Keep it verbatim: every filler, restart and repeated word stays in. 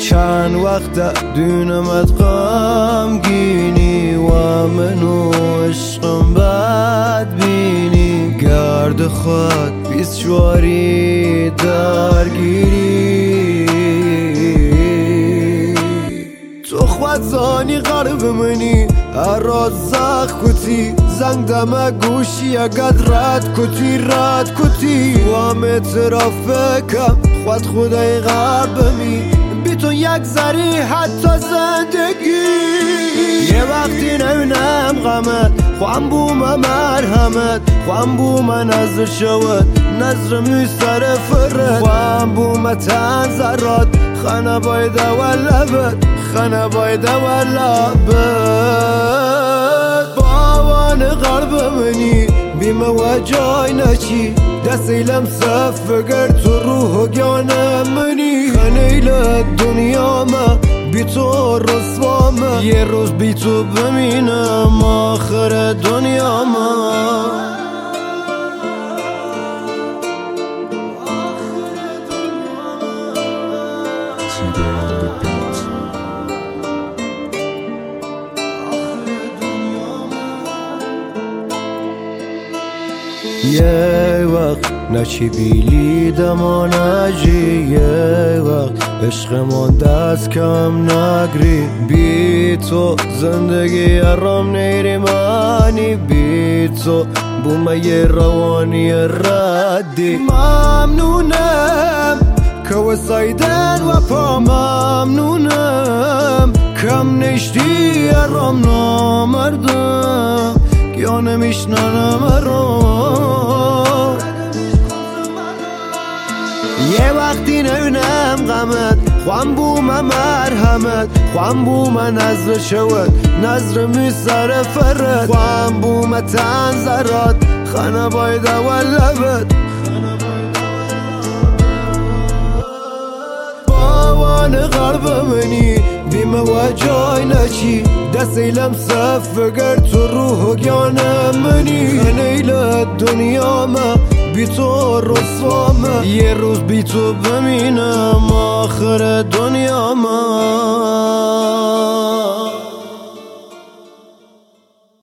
چند وقت دونمت غمگینی و منو عشقم بد بینی گرد خود بیسواری درگیری تو خود زانی قرب منی اراز زخ کتی زنگ دم گوشی اگد رد کتی رد کتی و هم اعترافکم خود خدای قربمی بی تو یک ذری حتی زندگی یه وقتی نبینم غمت خوام بوم مرحمت خوام بوم نظر شود نظر می سر فرد خوام بوم تن زراد خانه باید ولبت خانه باید ولبت باوان قلب منی بیم و جای نچی دست ایلم صف گر تو روح گیانه منی خنیل دنیا ما بی تو رسوامه یه روز بی تو بمینم آخر دنیا ما یه وقت نچی بیلیدم و نجی یه وقت عشقمون دست کم نگری بی تو زندگی ارام نیری مانی بی تو بومه یه روانی ردی ممنونم که وسایدن و پا ممنونم کم نشتی ارام نامردم یا نمیشنانم ارام یه وقتی نبینم غمت خوام بوم مرحمت خوام بوم نظر شود نظر می سر فرد خوام بوم تن زراد خانه باید ولبت باوان قلب منی بیم و جای نچی دست ایلم صف گر تو روح گیانه منی خنیل دنیا ما بی تو رسوامه یه روز بی تو بمینم آخر دنیا ما